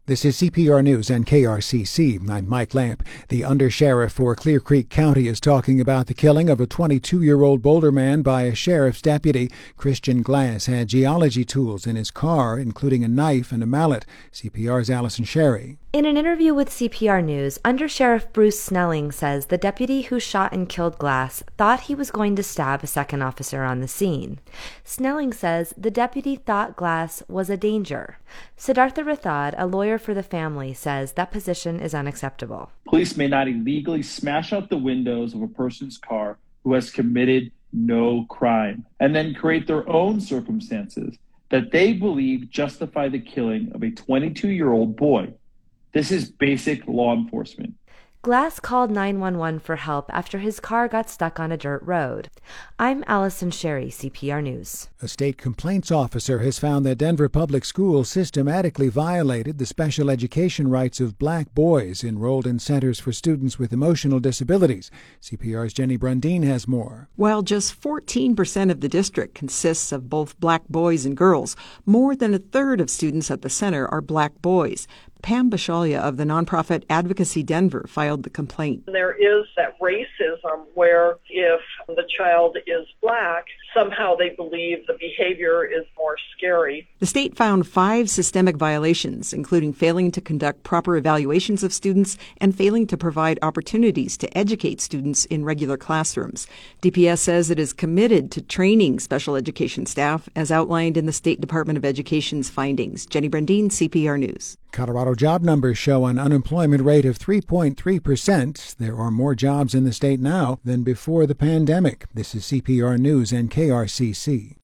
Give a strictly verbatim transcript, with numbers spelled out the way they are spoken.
This is C P R News and K R C C. I'm Mike Lamp. The undersheriff for Clear Creek County is talking about the killing of a twenty-two-year-old Boulder man by a sheriff's deputy. Christian Glass had geology tools in his car, including a knife and a mallet. C P R's Allison Sherry. In an interview with C P R News, Undersheriff Bruce Snelling says the deputy who shot and killed Glass thought he was going to stab a second officer on the scene. Snelling says the deputy thought Glass was a danger. Siddhartha Rathod, a lawyer for the family, says that position is unacceptable. Police may not illegally smash out the windows of a person's car who has committed no crime and then create their own circumstances that they believe justify the killing of a twenty-two-year-old boy. This is basic law enforcement. Glass called nine one one for help after his car got stuck on a dirt road. I'm Allison Sherry, C P R News. A state complaints officer has found that Denver Public Schools systematically violated the special education rights of black boys enrolled in centers for students with emotional disabilities. C P R's Jenny Brundeen has more. While just fourteen percent of the district consists of both black boys and girls, more than a third of students at the center are black boys. Pam Bashalia of the nonprofit Advocacy Denver filed the complaint. There is that racism where if the child is black, somehow they believe the behavior is more scary. The state found five systemic violations, including failing to conduct proper evaluations of students and failing to provide opportunities to educate students in regular classrooms. D P S says it is committed to training special education staff, as outlined in the State Department of Education's findings. Jenny Brundeen, C P R News. Colorado job numbers show an unemployment rate of three point three percent. There are more jobs in the state now than before the pandemic. This is C P R News and K R C C.